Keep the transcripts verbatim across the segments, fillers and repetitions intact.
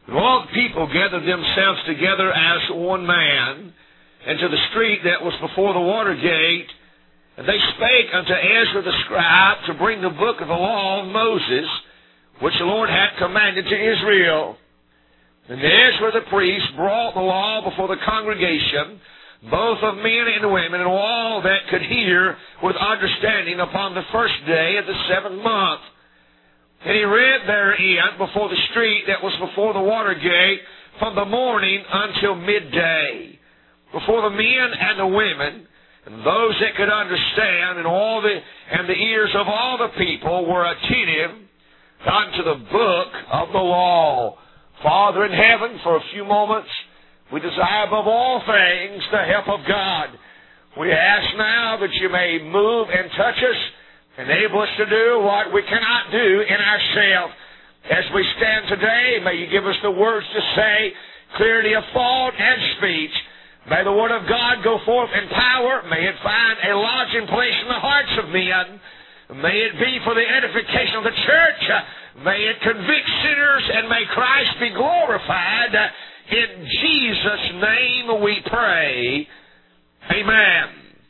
And all the people gathered themselves together as one man into the street that was before the water gate. And they spake unto Ezra the scribe to bring the book of the law of Moses, which the Lord had commanded to Israel. And Ezra the priest brought the law before the congregation, both of men and women, and all that could hear with understanding upon the first day of the seventh month. And he read therein before the street that was before the water gate from the morning until midday, before the men and the women, and those that could understand, and all the and the ears of all the people were attentive unto the book of the law. Father in heaven, for a few moments, we desire above all things the help of God. We ask now that you may move and touch us, enable us to do what we cannot do in ourselves. As we stand today, may you give us the words to say, clarity of thought and speech. May the Word of God go forth in power. May it find a lodging place in the hearts of men. May it be for the edification of the church. May it convict sinners, and may Christ be glorified. In Jesus' name we pray. Amen.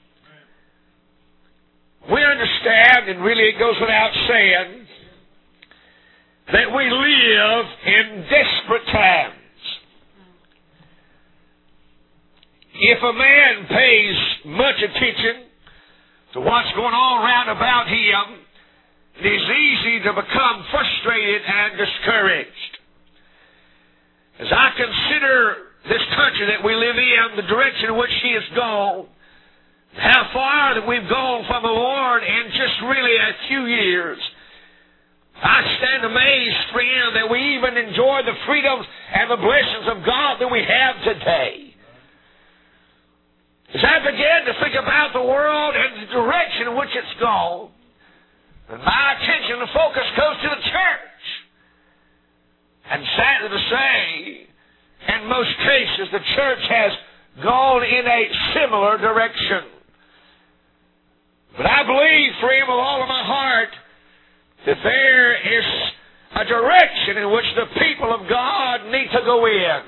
We understand, and really it goes without saying, that we live in desperate times. If a man pays much attention to what's going on around about him, it is easy to become frustrated and discouraged. As I consider this country that we live in, the direction in which she has gone, how far that we've gone from the Lord in just really a few years, I stand amazed, friend, that we even enjoy the freedoms and the blessings of God that we have today. As I began to think about the world and the direction in which it's gone, and my attention and focus goes to the church. And sadly to say, in most cases, the church has gone in a similar direction. But I believe, friend, with all of my heart, that there is a direction in which the people of God need to go in.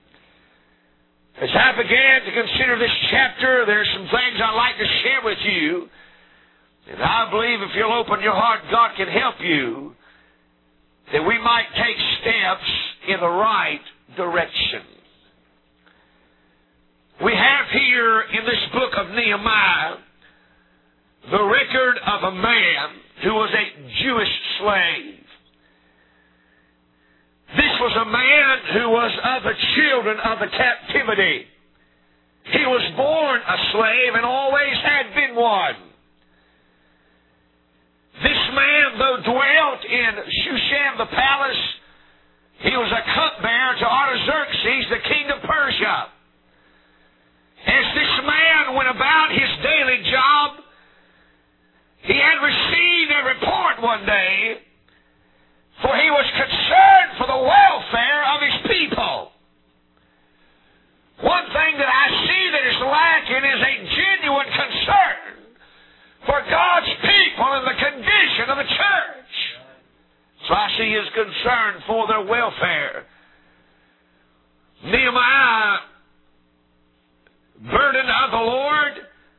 As I began to consider this chapter, there are some things I'd like to share with you. And I believe if you'll open your heart, God can help you, that we might take steps in the right direction. We have here in this book of Nehemiah the record of a man who was a Jewish slave. This was a man who was of the children of the captivity. He was born a slave and always had been one. This man, though dwelt in Shushan the palace, he was a cupbearer to Artaxerxes, the king of Persia. As this man went about his daily job, he had received a report one day, for he was concerned for the welfare of his people. One thing that I see that is lacking is a genuine concern for God's people and the condition of the church. So I see his concern for their welfare. Nehemiah, burdened of the Lord,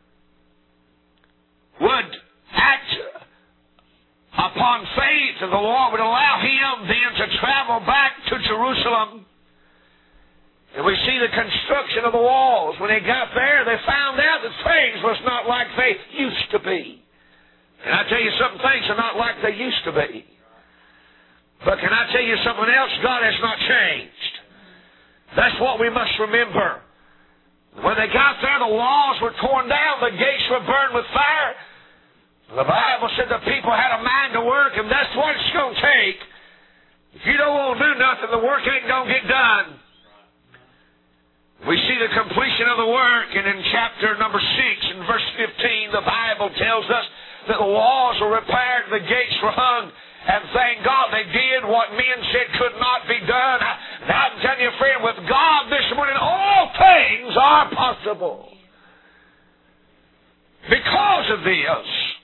would act upon faith, and the Lord would allow him then to travel back to Jerusalem. And we see the construction of the walls. When they got there, they found out that things was not like they used to be. And I tell you something, things are not like they used to be. But can I tell you something else? God has not changed. That's what we must remember. When they got there, the walls were torn down, the gates were burned with fire. The Bible said the people had a mind to work, and that's what it's going to take. If you don't want to do nothing, the work ain't going to get done. We see the completion of the work, and in chapter number six, in verse fifteen, the Bible tells us that the walls were repaired, the gates were hung, and thank God they did what men said could not be done. Now I'm telling you, friend, with God this morning, all things are possible. Because of this,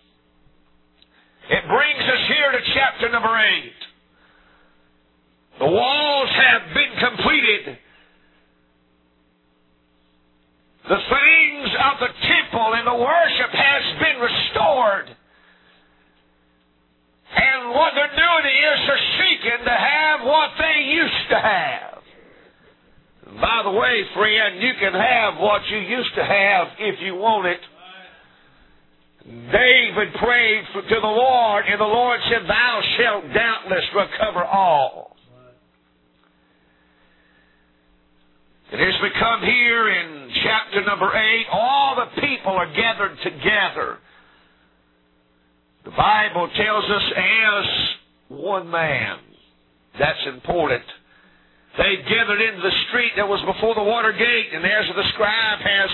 it brings us here to chapter number eight. The walls have been completed. The things of the temple and the worship has been restored. And what they're doing is they're seeking to have what they used to have. And by the way, friend, you can have what you used to have if you want it. David prayed for, to the Lord, and the Lord said, Thou shalt doubtless recover all. And as we come here in chapter number eight, all the people are gathered together. The Bible tells us as one man. That's important. They gathered into the street that was before the water gate, and there's the scribe has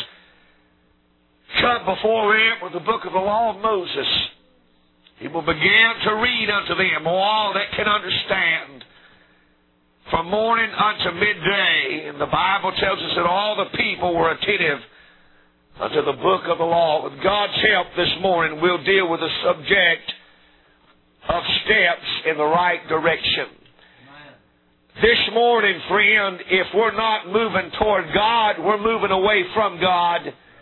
come before them with the book of the law of Moses. He will begin to read unto them all that can understand from morning unto midday. And the Bible tells us that all the people were attentive unto the book of the law. With God's help this morning, we'll deal with the subject of steps in the right direction. This morning, friend, if we're not moving toward God, we're moving away from God.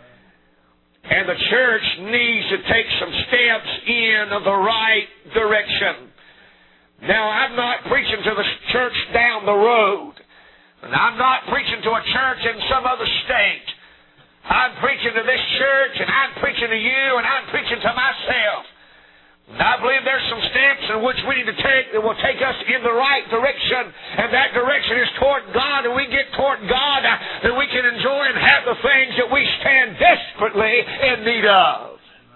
And the church needs to take some steps in the right direction. Now, I'm not preaching to the church down the road. And I'm not preaching to a church in some other state. I'm preaching to this church, and I'm preaching to you, and I'm preaching to myself. And I believe there's some steps in which we need to take that will take us in the right direction. And that direction is toward God. And we get toward God, uh, then we can enjoy and have the things that we stand desperately in need of.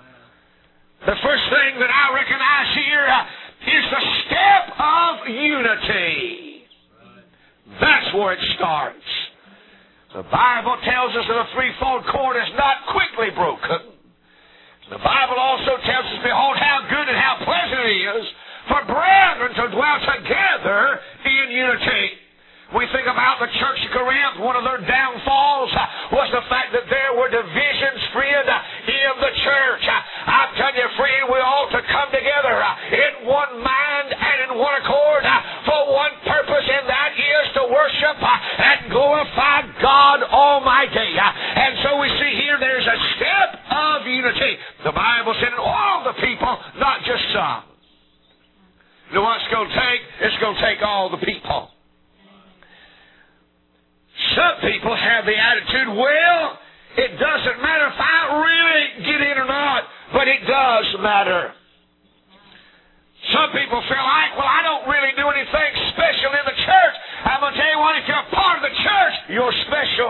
The first thing that I recognize here uh, is the step of unity. That's where it starts. The Bible tells us that a threefold cord is not quickly broken. The Bible also tells us, Behold, how good and how pleasant it is for brethren to dwell together in unity. We think about the church of Corinth. One of their downfalls was the fact that there were divisions, friend, in the church. I'm telling you, friend, we ought to come together in one mind and in one accord for one purpose, and that is to worship and glorify God Almighty. And so we see here there's a step of unity. The Bible said all the people, not just some. You know what it's going to take? It's going to take all the people. Some people have the attitude, well, it doesn't matter if I really get in or not, but it does matter. Some people feel like, well, I don't really do anything special in the church. I'm going to tell you what, if you're a part of the church, you're special.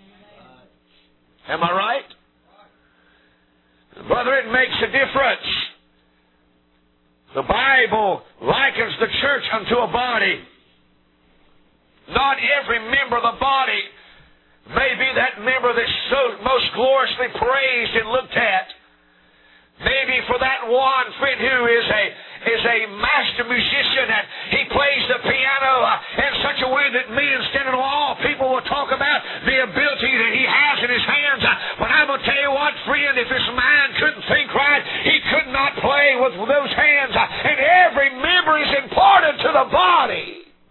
Am I right? Brother, it makes a difference. The Bible likens the church unto a body. Not every member of the body may be that member that's so most gloriously praised and looked at. Maybe for that one friend who is a is a master musician and he plays the piano uh, in such a way that men standing in awe, people will talk about the ability that he has in his hands. Uh, but I'm going to tell you what, friend, if his mind couldn't think right, he could not play with those hands. Uh, and every member is important to the body.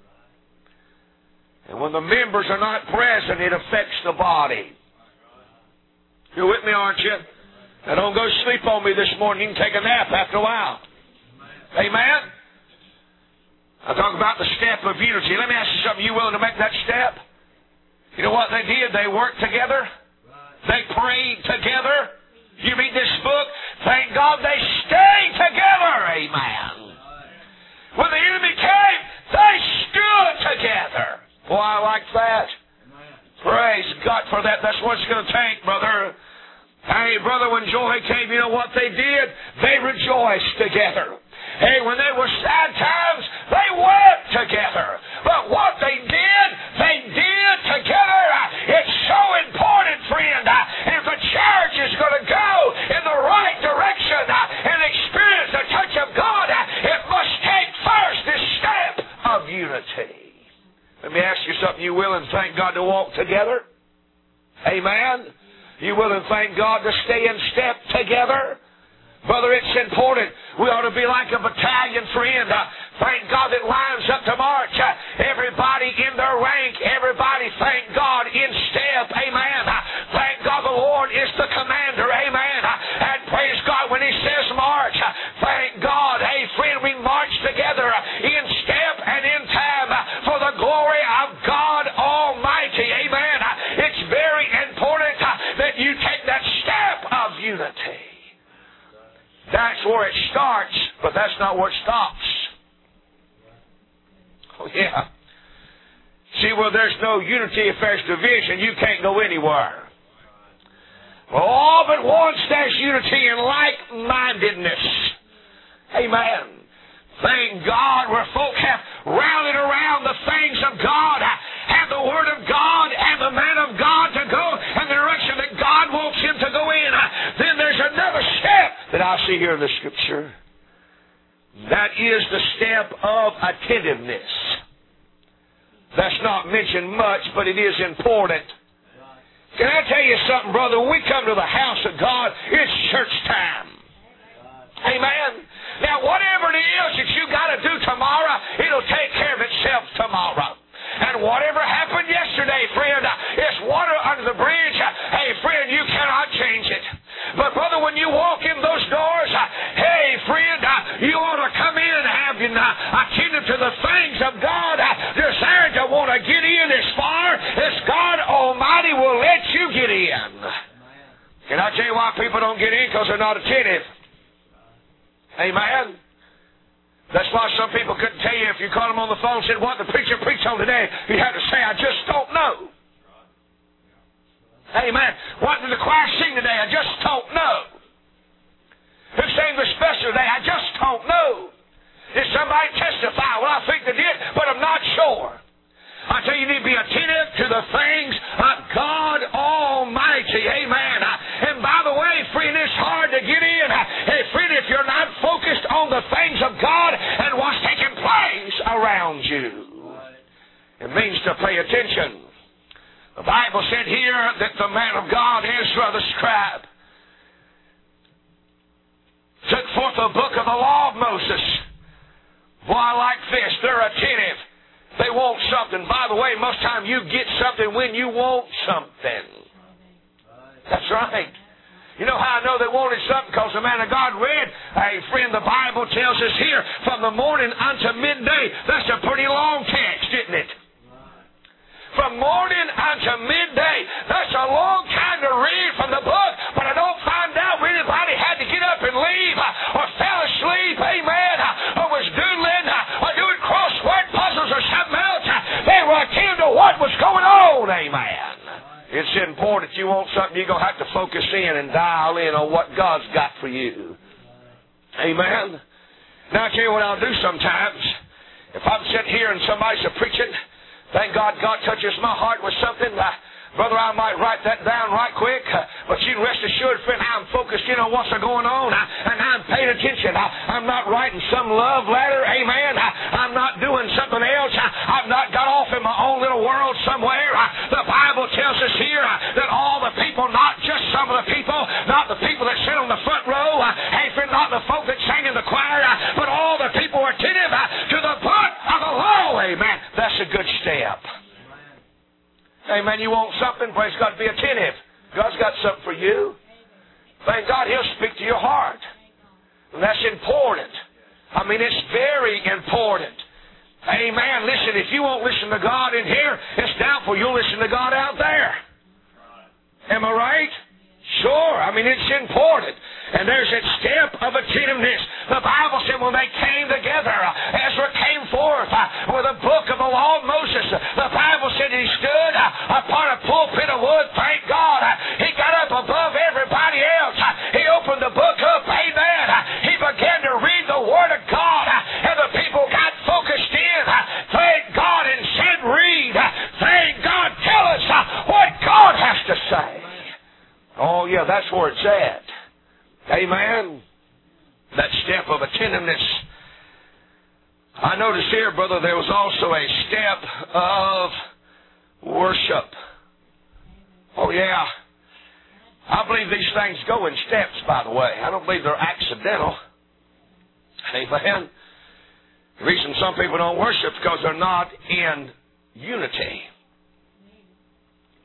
And when the members are not present, it affects the body. You're with me, aren't you? Now don't go sleep on me this morning. You can take a nap after a while. Amen? I talk about the step of unity. Let me ask you something. You willing to make that step? You know what they did? They worked together. They prayed together. You read this book. Thank God they stayed together. Amen. When the enemy came, they stood together. Boy, I like that. Praise God for that. That's what it's going to take, brother. Hey, brother, when joy came, you know what they did? They rejoiced together. Hey, when there were sad times, they wept together. But what they did, they did together. It's so important, friend. If the church is going to go in the right direction and experience the touch of God, it must take first this step of unity. Let me ask you something. You willing, thank God, to walk together? Amen? You willing, thank God, to stay in step together? Brother, it's important. We ought to be like a battalion, friend. Uh, thank God that lines up to march. Uh, everybody in their rank think everybody, thank God, in step. Amen. Thank God the Lord is the commander. Amen. And praise God when He says march. Thank God. Hey, friend, we march together in step and in time for the glory of God Almighty. Amen. It's very important that you take that step of unity. That's where it starts, but that's not where it stops. Oh, yeah. See, where there's no unity if there's division, you can't go anywhere. Well, all but once there's unity in like-mindedness. Amen. Thank God where folk have rallied around the things of God, have the Word of God and the man of God to go in the direction that God wants him to go in. Then there's another step that I see here in the Scripture. That is the step of attentiveness. That's not mentioned much, but it is important. Can I tell you something, brother? When we come to the house of God, it's church time. Amen. Now, whatever it is that you got to do tomorrow, it'll take care of itself tomorrow. And whatever happened yesterday, friend, is water under the bridge. Hey, friend, you cannot change it. But, brother, when you walk in those doors, hey, friend, you ought to come in and have attended to the things of God, desiring to want to get in as far as God Almighty will let you get in. Can I tell you why people don't get in? Because they're not attentive. Amen. That's why some people couldn't tell you if you called them on the phone and said, what the preacher preached on today, you had to say, I just don't know. Amen. What did the choir sing today? I just don't know. Who sang the special today? I just don't know. Did somebody testify? Well, I think they did, but I'm not sure. I tell you, you need to be attentive to the things of God Almighty. Amen. And by the way, friend, it's hard to get in. Hey, friend, if you're not focused on the things of God and what's taking place around you. It means to pay attention. The Bible said here that the man of God, Ezra the scribe, took forth the book of the law of Moses. Why, like this, they're attentive. They want something. By the way, most time you get something when you want something. That's right. You know how I know they wanted something? Because the man of God read, hey friend, the Bible tells us here, from the morning unto midday. That's a pretty long text, isn't it? From morning unto midday. That's a long time to read from the book, but I don't find out where anybody had to get up and leave, or fell asleep, amen, or was doodling, or doing crossword puzzles or something else. They were attentive to what was going on, amen. It's important. You want something, you're going to have to focus in and dial in on what God's got for you. Amen. Now, I'll tell you what I'll do sometimes. If I'm sitting here and somebody's preaching, thank God God touches my heart with something. Uh, brother, I might write that down right quick. Uh, but you can rest assured, friend, I'm focused in on what's going on. Uh, and I'm paying attention. Uh, I'm not writing some love letter. Amen. Uh, I'm not doing something else. Uh, I've not got off in my own little world somewhere. Uh, the Bible tells us here uh, that all the people, not just some of the people, not the people that sit on the front row, uh, hey, friend, not the folk that sang in the choir, uh, but all the people are attentive uh, to the book of the law. Amen. That's a good step. Amen. You want something? Praise God. Be attentive. God's got something for you. Thank God He'll speak to your heart. And that's important. I mean, it's very important. Amen. Listen, if you won't listen to God in here, it's doubtful you'll listen to God out there. Am I right? Sure. I mean, it's important. And there's that step of attentiveness. The Bible said when they came together, Ezra came forth with a book of the law of Moses. The Bible said he stood upon a pulpit of wood. Thank God. He got up above everybody else. He opened the book up. Amen. He began to read the Word of God. And the people got focused in. Thank God. And said, read. Thank God. Tell us what God has to say. Oh, yeah, that's where it's at. Amen. That step of attentiveness. I noticed here, brother, there was also a step of worship. Oh, yeah. I believe these things go in steps, by the way. I don't believe they're accidental. Amen. The reason some people don't worship is because they're not in unity.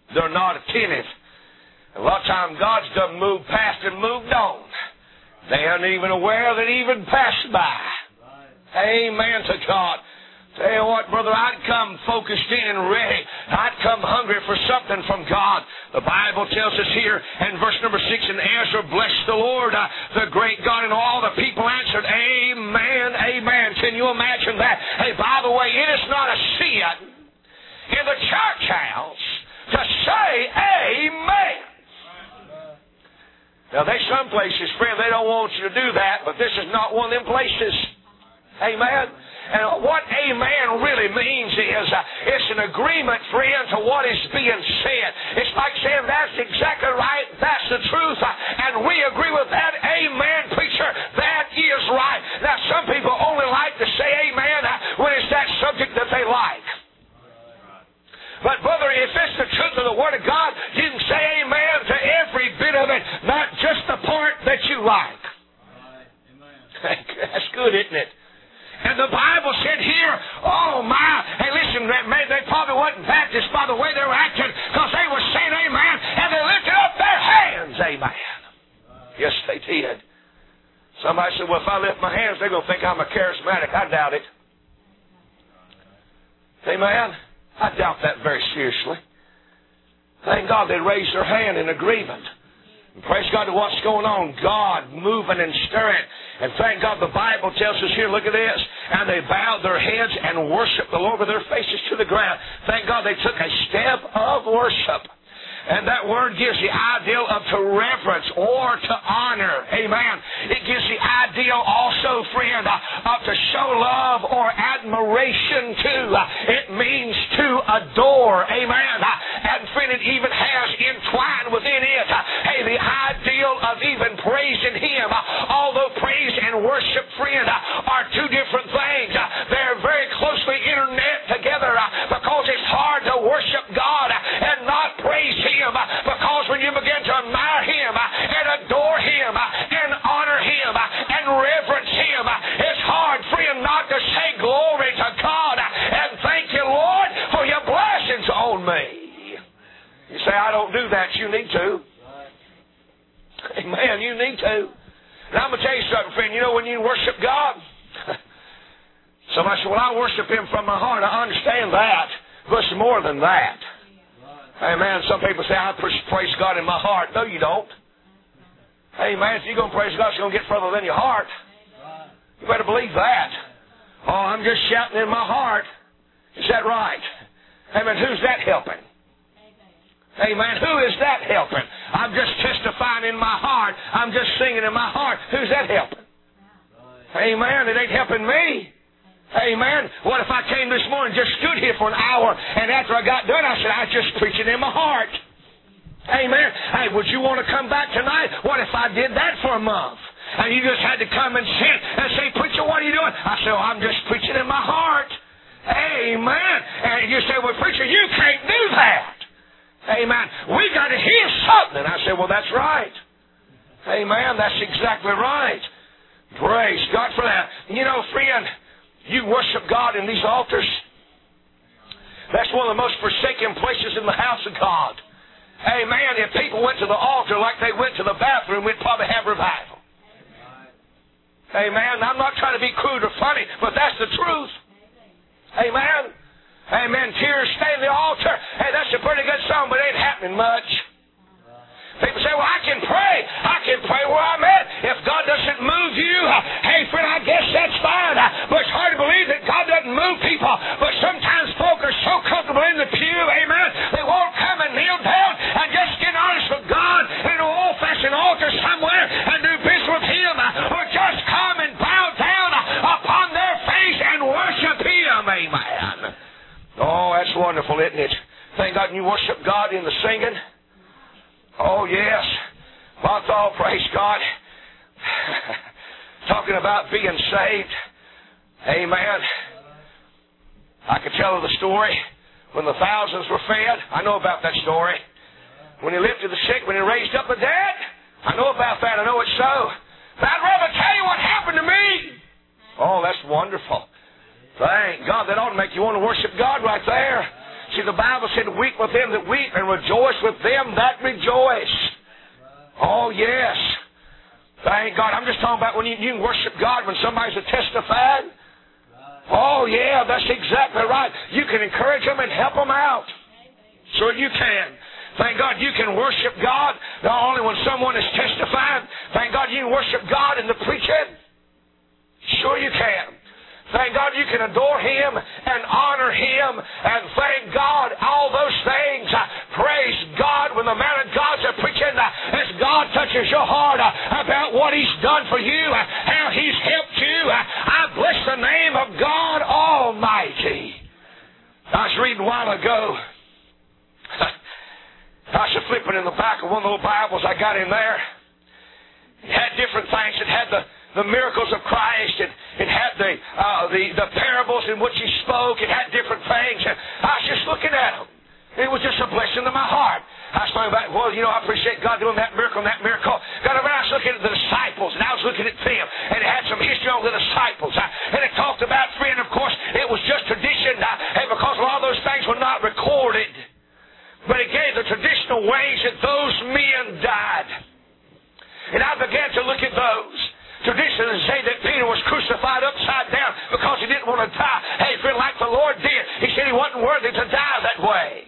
They're not attentive. A lot of times God's done moved past and moved on. They aren't even aware that He even passed by. Amen to God. Tell you what, brother, I'd come focused in and ready. I'd come hungry for something from God. The Bible tells us here in verse number six, and Ezra blessed the Lord, uh, the great God, and all the people answered, Amen, Amen. Can you imagine that? Hey, by the way, it is not a sin in the church house to say Amen. Now, there's some places, friend, they don't want you to do that, but this is not one of them places. Amen. And what amen really means is uh, it's an agreement, friend, to what is being said. It's like saying that's exactly right, that's the truth, uh, and we agree with that. Amen, preacher, that is right. Now, some people only like to say amen uh, when it's that subject that they like. But, brother, if it's the truth of the Word of God, you can say amen to every bit of it, not just the part that you like. That's good, isn't it? And the Bible said here, oh my, hey listen, they probably wasn't Baptists by the way they were acting, because they were saying amen, and they lifted up their hands, amen. Yes, they did. Somebody said, well, if I lift my hands, they're going to think I'm a charismatic. I doubt it. Amen. I doubt that very seriously. Thank God they raised their hand in agreement. And praise God to what's going on. God moving and stirring. And thank God the Bible tells us here, look at this. And they bowed their heads and worshiped the Lord with their faces to the ground. Thank God they took a step of worship. And that word gives the idea of to reverence or to honor. Amen. It gives the idea also, friend, of to show love or admiration to. It means to adore. Amen. And friend, it even has entwined within it, hey, the ideal of even praising Him. Although praise and worship, friend, are two different things. They're very closely internet together because it's hard to worship God and not praise Him. Because when you begin to admire Him and adore Him and honor Him and reverence Him, it's hard, friend, not to say glory to God and thank you, Lord, for your blessings on me. You say, I don't do that. You need to. Amen. You need to. And I'm going to tell you something, friend. You know when you worship God, somebody said, well, I worship Him from my heart. I understand that. But it's more than that. Amen. Some people say, I praise God in my heart. No, you don't. Amen. If you're going to praise God, it's going to get further than your heart. You better believe that. Oh, I'm just shouting in my heart. Is that right? Amen. Who's that helping? Amen. Who is that helping? I'm just testifying in my heart. I'm just singing in my heart. Who's that helping? Amen. It ain't helping me. Amen. What if I came this morning, just stood here for an hour, and after I got done, I said, I just preached it in my heart. Amen. Hey, would you want to come back tonight? What if I did that for a month? And you just had to come and sit and say, preacher, what are you doing? I said, oh, I'm just preaching in my heart. Amen. And you say, well, preacher, you can't do that. Amen. We got to hear something. I said, well, that's right. Amen. That's exactly right. Praise God for that. You know, friend, you worship God in these altars. That's one of the most forsaken places in the house of God. Amen. If people went to the altar like they went to the bathroom, we'd probably have revival. Amen. I'm not trying to be crude or funny, but that's the truth. Amen. Amen. Tears stay in the altar. Hey, that's a pretty good song, but it ain't happening much. People say, well, I can pray. I can pray where I'm at. If God doesn't move you, hey, friend, I guess that's fine. But it's hard to believe that God doesn't move people. But sometimes folk are so comfortable in the pew, amen, they won't come and kneel down and just get honest with God in an old-fashioned altar somewhere and do business with Him. Or just come and bow down upon their face and worship Him, amen. Oh, that's wonderful, isn't it? Thank God you worship God in the singing. Oh, yes. I thought, praise God, talking about being saved. Amen. I could tell the story when the thousands were fed. I know about that story. When He lifted the sick, when He raised up the dead. I know about that. I know it's so. But I'd rather tell you what happened to me. Oh, that's wonderful. Thank God. That ought to make you want to worship God right there. See, the Bible said, weep with them that weep and rejoice with them that rejoice. Oh, yes. Thank God. I'm just talking about when you, you can worship God when somebody's a testifying. Oh, yeah, that's exactly right. You can encourage them and help them out. Sure you can. Thank God you can worship God not only when someone is testifying. Thank God you can worship God in the preaching. Sure you can. Thank God you can adore Him and honor Him and thank God all those things. Praise God when the man of God's are preaching as God touches your heart about what He's done for you, how He's helped you. I bless the name of God Almighty. I was reading a while ago. I was flipping in the back of one of the little Bibles I got in there. It had different things. It had the The miracles of Christ. It, it had the, uh, the the parables in which He spoke. It had different things. And I was just looking at them. It was just a blessing to my heart. I was talking about, well, you know, I appreciate God doing that miracle and that miracle. Got over, I was looking at the disciples, and I was looking at them, and it had some history on the disciples. Uh, and it talked about, friend, of course, it was just tradition, uh, and because a lot of those things were not recorded. But it gave the traditional ways that those men died. And I began to look at those. Traditions say that Peter was crucified upside down because he didn't want to die. Hey, friend, like the Lord did. He said he wasn't worthy to die that way.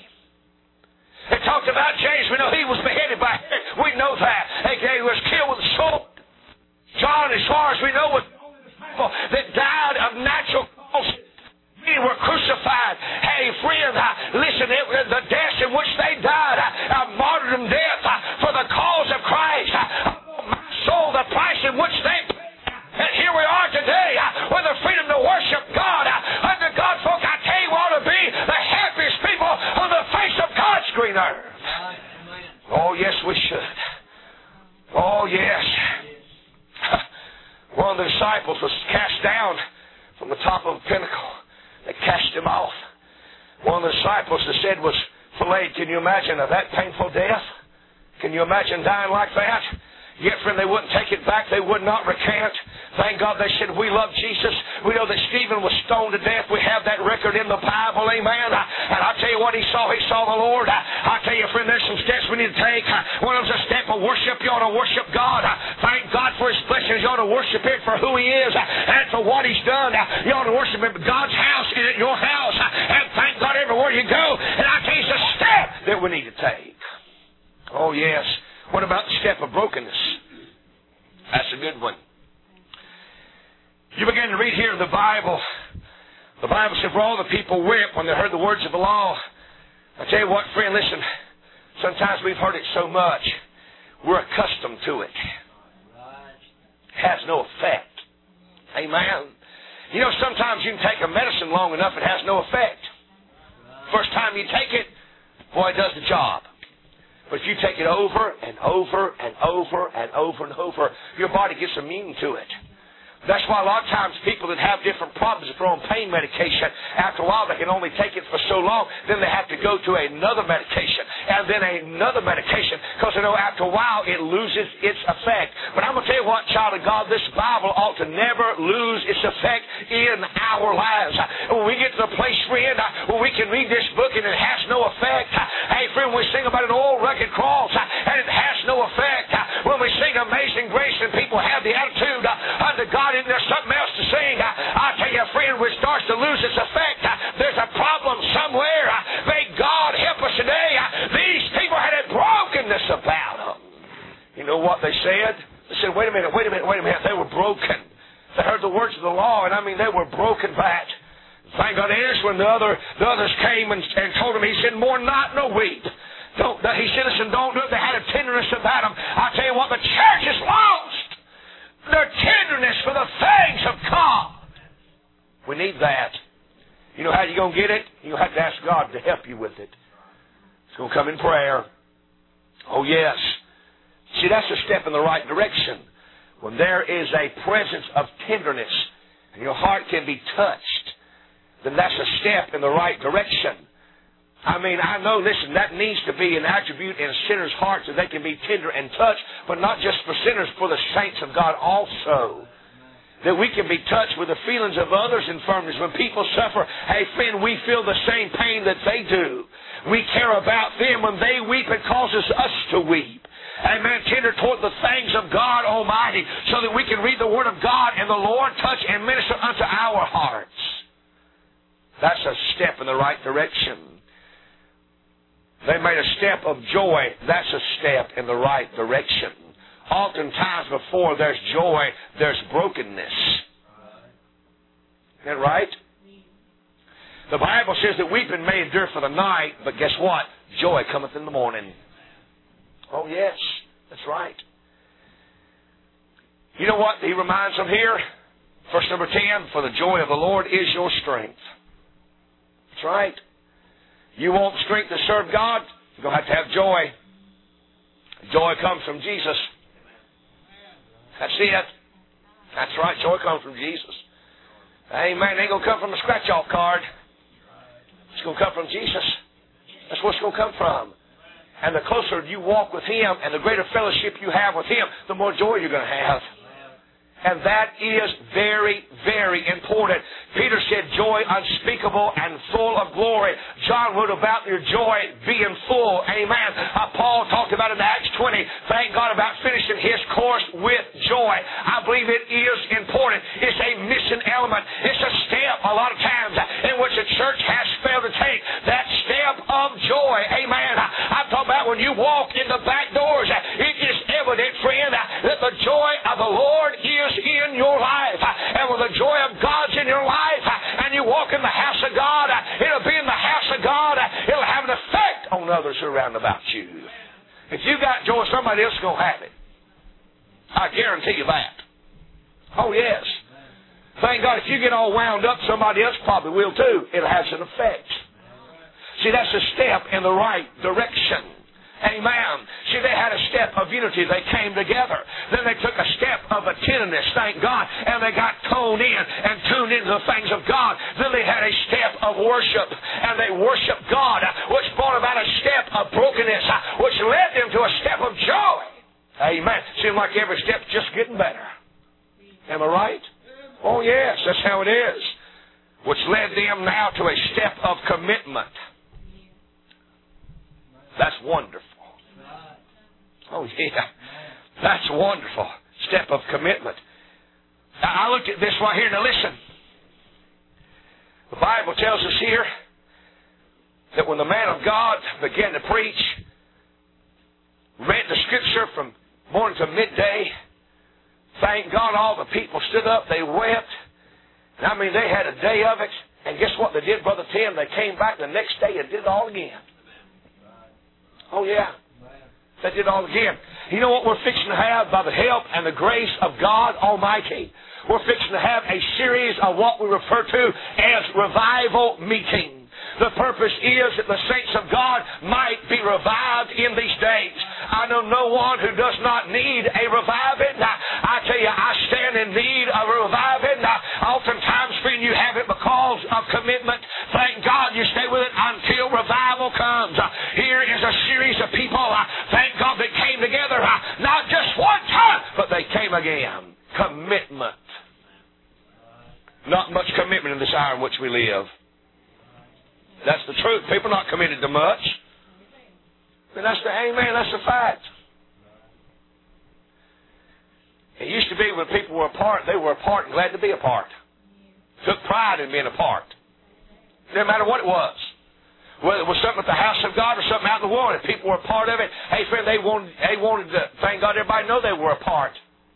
It talked about James. We know he was beheaded by Herod. We know that. Hey, he was killed with a sword. John, as far as we know, was the only disciple that died of natural causes. Many were crucified. Hey, friend, uh, listen, it, the deaths in which they died, uh, uh, martyrdom death uh, for the cause of Christ. Uh, my soul, the price in which they paid. And here we are today uh, with the freedom to worship God. Uh, under God, folk, I tell you, we ought to be the happiest people on the face of God's green earth. Oh, yes, we should. Oh, yes. One of the disciples was cast down from the top of a pinnacle. They cast him off. One of the disciples, they said, was filleted. Can you imagine a that painful death? Can you imagine dying like that? Yet, friend, they wouldn't take it back. They would not recant. Thank God they said, we love Jesus. We know that Stephen was stoned to death. We have that record in the Bible. Amen. And I'll tell you what he saw. He saw the Lord. I'll tell you, friend, there's some steps we need to take. One of them's a step of worship. You ought to worship God. Thank God for His blessings. You ought to worship Him for who He is and for what He's done. You ought to worship Him. God's house is at your house. And thank God everywhere you go. And I'll tell you, it's a step that we need to take. Oh, yes. What about the step of brokenness? That's a good one. You begin to read here in the Bible. The Bible said, for all the people wept when they heard the words of the law. I tell you what, friend, listen. Sometimes we've heard it so much, we're accustomed to it. It has no effect. Amen. You know, sometimes you can take a medicine long enough, it has no effect. First time you take it, boy, it does the job. But if you take it over and over and over and over and over, your body gets immune to it. That's why a lot of times people that have different problems, if they're on pain medication, after a while they can only take it for so long, then they have to go to another medication, and then another medication, because they know after a while it loses its effect. But I'm going to tell you what, child of God, this Bible ought to never lose its effect in our lives. When we get to the place, friend, where we can read this book and it has no effect, hey, friend, we sing about an old rugged cross, and it has no effect. When we sing Amazing Grace and people have the attitude unto God, and there's something else to sing, I tell you, friend, when it starts to lose its effect, there's a problem somewhere. May God help us today. These people had a brokenness about them. You know what they said? They said, wait a minute, wait a minute, wait a minute. They were broken. They heard the words of the law, and I mean, they were broken by it. Thank God it is when the other the others came and, and told him, he said, mourn not nor weep. Don't, he said, listen, don't do it. They had a tenderness about them. I'll tell you what, the church is lost. Their tenderness for the things of God. We need that. You know how you're going to get it? You'll have to ask God to help you with it. It's going to come in prayer. Oh, yes. See, that's a step in the right direction. When there is a presence of tenderness and your heart can be touched, then that's a step in the right direction. I mean, I know, listen, that needs to be an attribute in a sinner's heart so they can be tender and touched, but not just for sinners, for the saints of God also. that we can be touched with the feelings of others' infirmities. When people suffer, hey friend, we feel the same pain that they do. We care about them. When they weep, it causes us to weep. Amen. Tender toward the things of God Almighty, so that we can read the Word of God and the Lord touch and minister unto our hearts. That's a step in the right direction. They made a step of joy. That's a step in the right direction. Oftentimes before there's joy, there's brokenness. Isn't that right? The Bible says that weeping may endure for the night, but guess what? Joy cometh in the morning. Oh yes, that's right. You know what he reminds them here? Verse number ten, for the joy of the Lord is your strength. That's right. You want strength to serve God? You're going to have to have joy. Joy comes from Jesus. That's it. That's right. Joy comes from Jesus. Amen. It ain't going to come from a scratch-off card. It's going to come from Jesus. That's where it's going to come from. And the closer you walk with Him and the greater fellowship you have with Him, the more joy you're going to have. And that is very, very important. Peter said, joy unspeakable and full of glory. John wrote about your joy being full. Amen. Uh, Paul talked about it in Acts twenty. Thank God about finishing his course with joy. I believe it is important. It's a missing element. It's a step a lot of times in which the church has failed to take. That step of joy. Amen. I'm talking about when you walk in the back doors, it is evident, friend, that the joy of the Lord is in your life. And when the joy of God's in your life and you walk in the house of God, it'll be in the house of God. It'll have an effect on others who are around about you. If you got joy, somebody else is going to have it. I guarantee you that. Oh, yes. Thank God, if you get all wound up, somebody else probably will too. It has an effect. See, that's a step in the right direction. Amen. See, they had a step of unity. They came together. Then they took a step of attentiveness, thank God, and they got toned in and tuned into the things of God. Then they had a step of worship, and they worshiped God, which brought about a step of brokenness, which led them to a step of joy. Amen. Seemed like every step's just getting better. Am I right? Oh, yes, that's how it is. Which led them now to a step of commitment. That's wonderful. Oh, yeah. That's wonderful. Step of commitment. Now, I looked at this right here. Now, listen. The Bible tells us here that when the man of God began to preach, read the Scripture from morning to midday, thank God all the people stood up. They wept. And I mean, they had a day of it. And guess what they did, Brother Tim? They came back the next day and did it all again. Oh, yeah. They did it all again. You know what we're fixing to have by the help and the grace of God Almighty? We're fixing to have a series of what we refer to as revival meeting. The purpose is that the saints of God might be revived in these days. I know no one who does not need a reviving. I tell you, I stand in need of a reviving. Oftentimes, friend, you have it because of commitment. Thank God you stay with it until revival comes. Here is a series of people, thank God, that came together, not just one time, but they came again. Commitment. Not much commitment in this hour in which we live. That's the truth. People are not committed to much. And that's the amen. That's the fact. It used to be when people were apart, they were apart and glad to be apart. Took pride in being apart. No matter what it was. Whether it was something at the house of God or something out in the world, if people were a part of it, hey friend, they wanted, they wanted to, thank God, everybody know they were a part.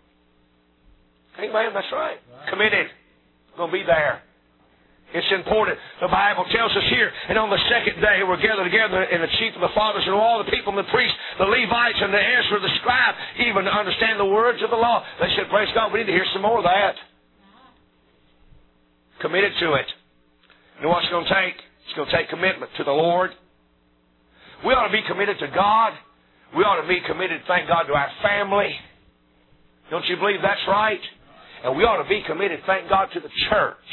Amen. That's right. Committed. Going to be there. It's important. The Bible tells us here, and on the second day we're gathered together, and the chief of the fathers and all the people and the priests, the Levites and the Ezra, the scribe, even to understand the words of the law. They said, praise God, we need to hear some more of that. Committed to it. You know what it's going to take? It's going to take commitment to the Lord. We ought to be committed to God. We ought to be committed, thank God, to our family. Don't you believe that's right? And we ought to be committed, thank God, to the church.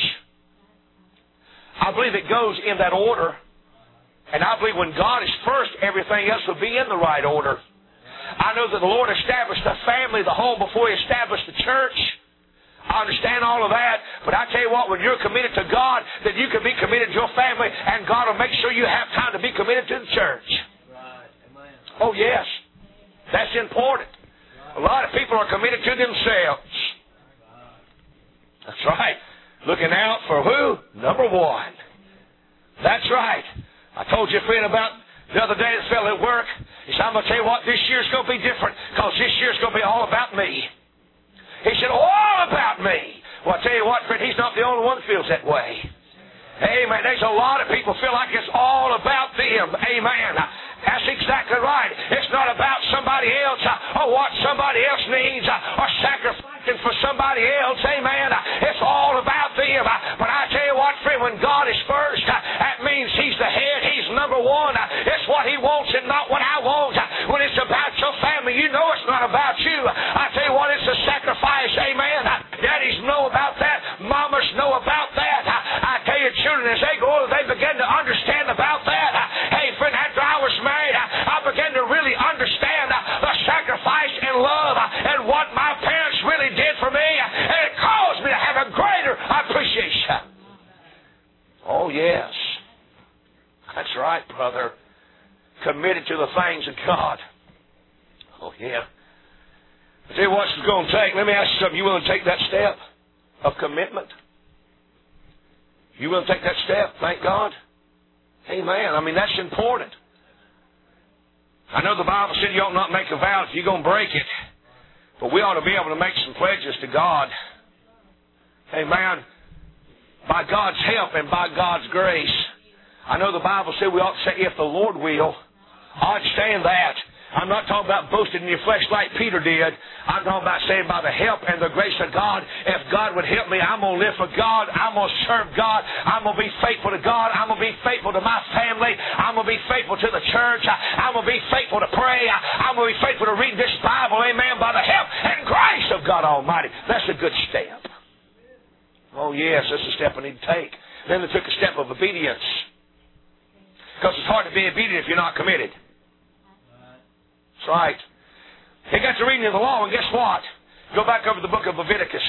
I believe it goes in that order. And I believe when God is first, everything else will be in the right order. I know that the Lord established the family, the home, before He established the church. I understand all of that, but I tell you what, when you're committed to God, then you can be committed to your family, and God will make sure you have time to be committed to the church. Right. Amen. Oh, yes. That's important. A lot of people are committed to themselves. That's right. Looking out for who? Number one. That's right. I told you a friend about the other day that fell at work. He said, I'm going to tell you what, this year's going to be different because this year's going to be all about me. He said, all about me. Well, I tell you what, friend, he's not the only one that feels that way. Amen. There's a lot of people feel like it's all about them. Amen. That's exactly right. It's not about somebody else or what somebody else needs or sacrificing for somebody else. Amen. It's all about them. But I tell you what, friend, when God is first, that means He's the head. He's number one. It's what He wants and not what I want. When it's about your family, you know it's not about you. I tell you what, it's a sacrifice. Amen. Daddies know about that. Mamas know about that. I tell you, children, as they go, they begin to understand about that. Hey, friend, after I was married, I began to really understand the sacrifice and love and what my parents really did for me. And it caused me to have a greater appreciation. Oh, yes. That's right, brother. Committed to the things of God. Oh, yeah. I tell you what it's going to take. Let me ask you something. You willing to take that step of commitment? You willing to take that step? Thank God. Amen. I mean, that's important. I know the Bible said you ought not make a vow if you're going to break it. But we ought to be able to make some pledges to God. Amen. By God's help and by God's grace. I know the Bible said we ought to say, if the Lord will. I understand that. I'm not talking about boasting in your flesh like Peter did. I'm talking about saying by the help and the grace of God, if God would help me, I'm going to live for God. I'm going to serve God. I'm going to be faithful to God. I'm going to be faithful to my family. I'm going to be faithful to the church. I'm going to be faithful to pray. I'm going to be faithful to read this Bible, amen, by the help and grace of God Almighty. That's a good step. Oh, yes, that's a step I need to take. Then they took a step of obedience. Because it's hard to be obedient if you're not committed. That's right. They got to reading of the law, and guess what? Go back over the book of Leviticus.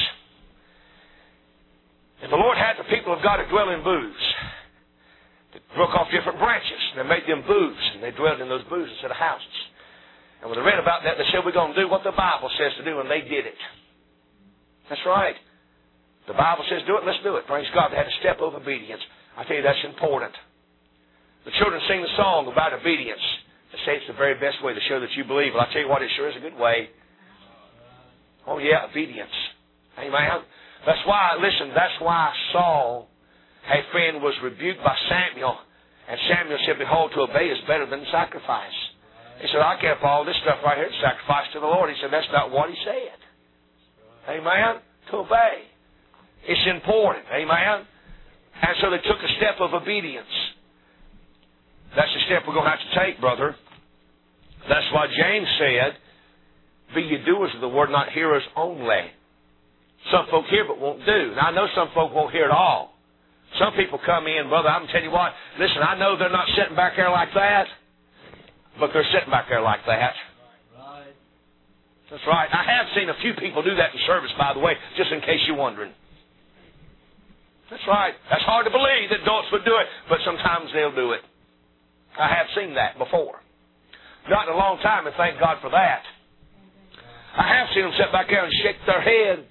And the Lord had the people of God to dwell in booths. They broke off different branches, and they made them booths, and they dwelled in those booths instead of houses. And when they read about that, they said, we're going to do what the Bible says to do, and they did it. That's right. The Bible says do it, let's do it. Praise God. They had a step of obedience. I tell you, that's important. The children sing the song about obedience. They say it's the very best way to show that you believe. Well, I tell you what, it sure is a good way. Oh, yeah, obedience. Amen. That's why, listen, that's why Saul, a friend, was rebuked by Samuel. And Samuel said, behold, to obey is better than sacrifice. He said, I kept all this stuff right here to sacrifice to the Lord. He said, that's not what he said. Amen. To obey. It's important. Amen. And so they took a step of obedience. That's the step we're going to have to take, brother. That's why James said, be ye doers of the word, not hearers only. Some folk hear but won't do. Now, I know some folk won't hear at all. Some people come in, brother, I'm telling you what, listen, I know they're not sitting back there like that, but they're sitting back there like that. Right. That's right. I have seen a few people do that in service, by the way, just in case you're wondering. That's right. That's hard to believe that adults would do it, but sometimes they'll do it. I have seen that before. Not in a long time, and thank God for that. I have seen them sit back there and shake their head.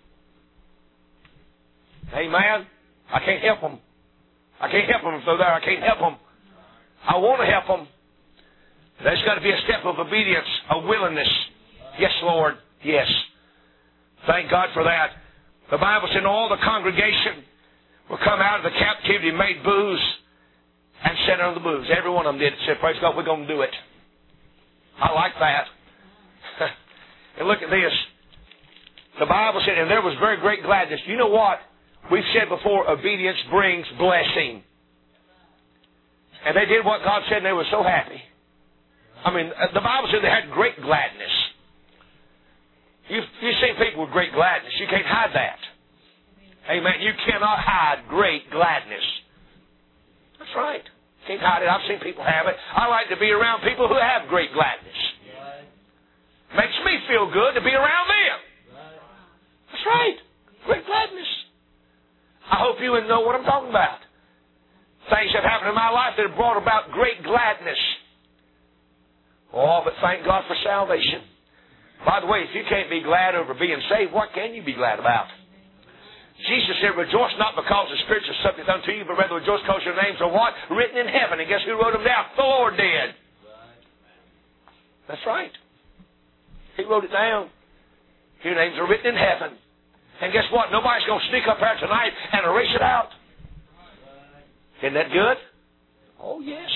Amen. I can't help them. I can't help them if they're there. I can't help them. I want to help them. There's got to be a step of obedience, a willingness. Yes, Lord. Yes. Thank God for that. The Bible said all the congregation will come out of the captivity, made booths, and sat under the booths. Every one of them did it. Said, praise God, we're going to do it. I like that. And look at this. The Bible said, and there was very great gladness. You know what? We've said before, obedience brings blessing. And they did what God said, and they were so happy. I mean, the Bible said they had great gladness. You've, you've seen people with great gladness. You can't hide that. Amen. You cannot hide great gladness. That's right. Can't hide it. I've seen people have it. I like to be around people who have great gladness. Right. Makes me feel good to be around them. Right. That's right. Great gladness. I hope you know what I'm talking about. Things have happened in my life that have brought about great gladness. Oh, but thank God for salvation. By the way, if you can't be glad over being saved, what can you be glad about? Jesus said, rejoice not because the spirits are subject unto you, but rather rejoice because your names are what? Written in heaven. And guess who wrote them down? The Lord did. That's right. He wrote it down. Your names are written in heaven. And guess what? Nobody's going to sneak up here tonight and erase it out. Isn't that good? Oh, yes.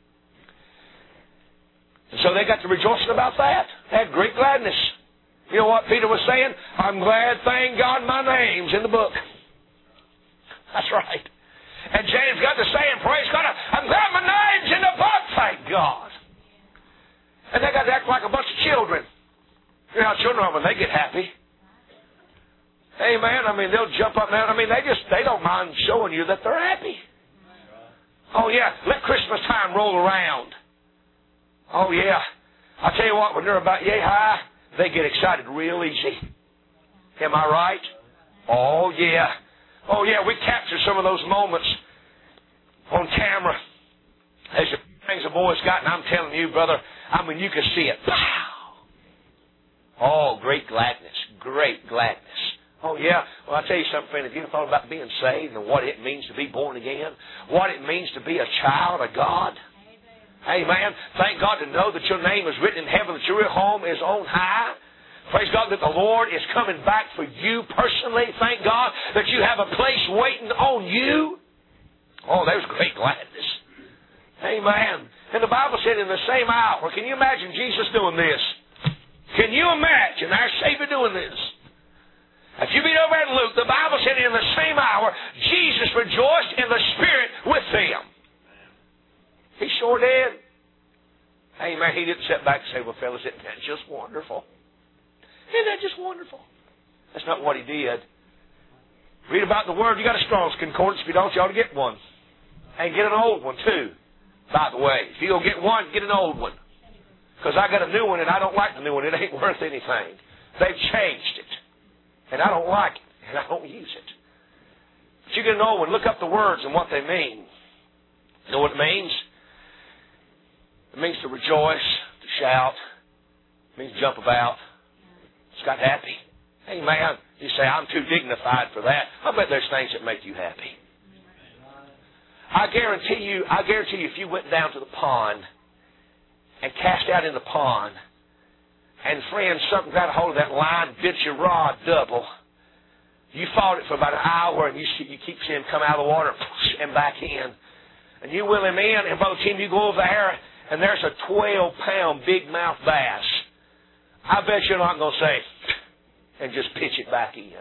And so they got to rejoicing about that. They had great gladness. You know what Peter was saying? I'm glad, thank God, my name's in the book. That's right. And James got to saying, praise God, I'm glad my name's in the book, thank God. And they got to act like a bunch of children. You know how children are when they get happy. Amen. I mean, they'll jump up now. I mean, they just, they don't mind showing you that they're happy. Oh, yeah, let Christmas time roll around. Oh, yeah. I tell you what, when they're about yay high, they get excited real easy. Am I right? Oh, yeah. Oh, yeah, we captured some of those moments on camera. There's the things the boys got, and I'm telling you, brother, I mean, you can see it. Pow! Oh, great gladness. Great gladness. Oh, yeah. Well, I'll tell you something, friend. If you thought about being saved and what it means to be born again, what it means to be a child of God, amen. Thank God to know that your name is written in heaven, that your home is on high. Praise God that the Lord is coming back for you personally. Thank God that you have a place waiting on you. Oh, there's great gladness. Amen. And the Bible said in the same hour, can you imagine Jesus doing this? Can you imagine our Savior doing this? If you read over in Luke, the Bible said in the same hour, Jesus rejoiced in the Spirit with them. He sure did. Amen. He didn't sit back and say, well, fellas, isn't that just wonderful? Isn't that just wonderful? That's not what he did. Read about the Word. You got a Strong's Concordance. If you don't, you ought to get one. And get an old one, too, by the way. If you don't get one, get an old one. Because I got a new one, and I don't like the new one. It ain't worth anything. They've changed it. And I don't like it, and I don't use it. But you get an old one. Look up the words and what they mean. You know what it means? It means to rejoice, to shout. It means jump about. It's got happy. Amen. You say, I'm too dignified for that. I bet there's things that make you happy. I guarantee you, I guarantee you, if you went down to the pond and cast out in the pond, and friends, something got a hold of that line, bit your rod double, you fought it for about an hour, and you see, you keep seeing him come out of the water and back in. And you will him in, and Brother Tim, you go over there, and there's a twelve-pound big-mouth bass. I bet you're not going to say, and just pitch it back in.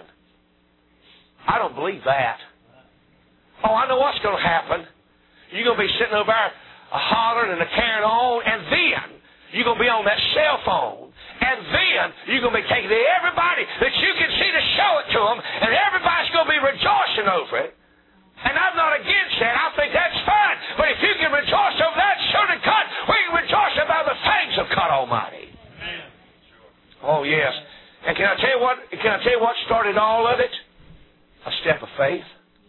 I don't believe that. Oh, I know what's going to happen. You're going to be sitting over there a hollering and a carrying on, and then you're going to be on that cell phone, and then you're going to be taking to everybody that you can see to show it to them, and everybody's going to be rejoicing over it. And I'm not against that. I think that's fine. But if you can rejoice over that, so to God, we can rejoice about the things of God Almighty. Amen. Oh, yes. And can I tell you what, can I tell you what started all of it? A step of faith.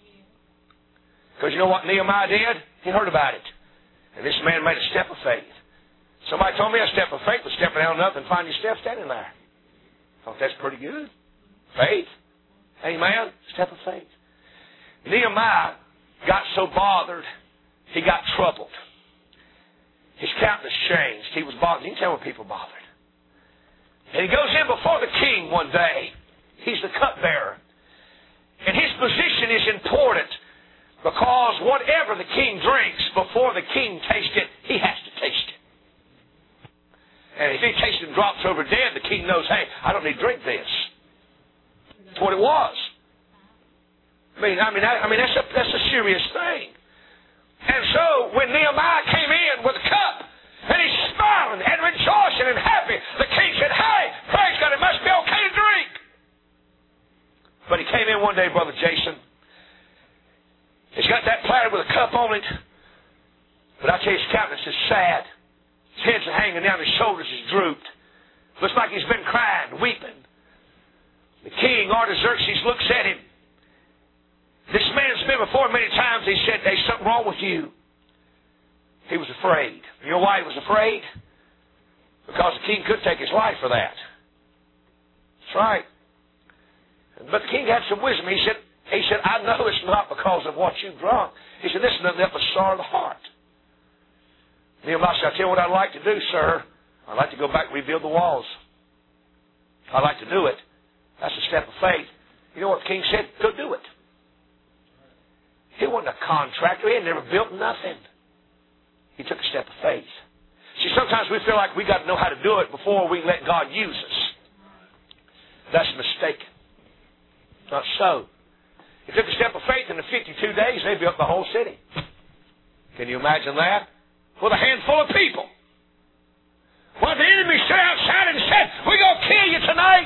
Because you know what Nehemiah did? He heard about it. And this man made a step of faith. Somebody told me a step of faith was stepping out nothing and find your step standing there. I thought that's pretty good. Faith. Amen. Step of faith. Nehemiah got so bothered, he got troubled. His countenance changed. He was bothered. You can tell when people are bothered. And he goes in before the king one day. He's the cupbearer. And his position is important because whatever the king drinks, before the king tastes it, he has to taste it. And if he tastes it and drops over dead, the king knows, hey, I don't need to drink this. That's what it was. I mean, I mean, I, I mean that's, a, that's a serious thing. And so when Nehemiah came in with a cup, and he's smiling and rejoicing and happy, the king said, hey, praise God, it must be okay to drink. But he came in one day, Brother Jason. He's got that platter with a cup on it. But I tell you, his countenance is sad. His head's hanging down, his shoulders is drooped. Looks like he's been crying, weeping. The king, Artaxerxes, looks at him. This man's been before many times. He said, there's something wrong with you. He was afraid. You know why he was afraid? Because the king could take his life for that. That's right. But the king had some wisdom. He said, he said, I know it's not because of what you've drunk. He said, this is nothing but sorrow of the heart. Nehemiah said, I'll tell you what I'd like to do, sir. I'd like to go back and rebuild the walls. I'd like to do it. That's a step of faith. You know what the king said? Go do it. He wasn't a contractor. He had never built nothing. He took a step of faith. See, sometimes we feel like we got to know how to do it before we let God use us. That's a mistake. Not so. He took a step of faith, and in fifty-two days, they built the whole city. Can you imagine that? With a handful of people. Well, the enemy stood outside and said, we're going to kill you tonight.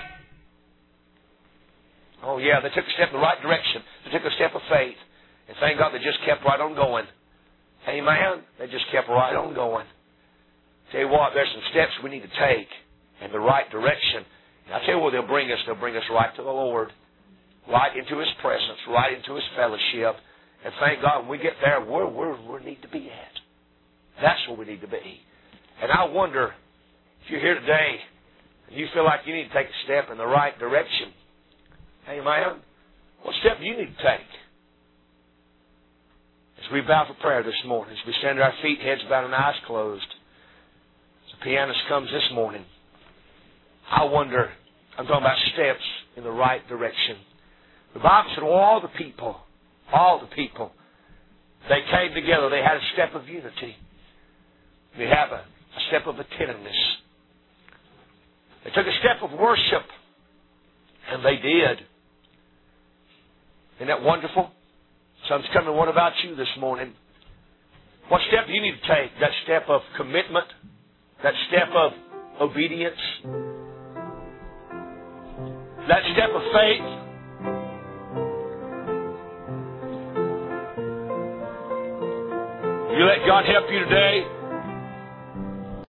Oh, yeah, they took a step in the right direction. They took a step of faith. And thank God they just kept right on going. Amen? They just kept right on going. Tell you what, there's some steps we need to take in the right direction. And I'll tell you where they'll bring us. They'll bring us right to the Lord. Right into His presence. Right into His fellowship. And thank God when we get there, we're where we need to be at. That's where we need to be. And I wonder if you're here today and you feel like you need to take a step in the right direction. Amen? What step do you need to take? As we bow for prayer this morning, as we stand at our feet, heads bowed and eyes closed, as the pianist comes this morning, I wonder, I'm talking about steps in the right direction. The Bible said all the people, all the people, they came together. They had a step of unity. They have a, a step of attentiveness. They took a step of worship, and they did. Isn't that wonderful? Something's coming. What about you this morning? What step do you need to take? That step of commitment? That step of obedience? That step of faith? You let God help you today?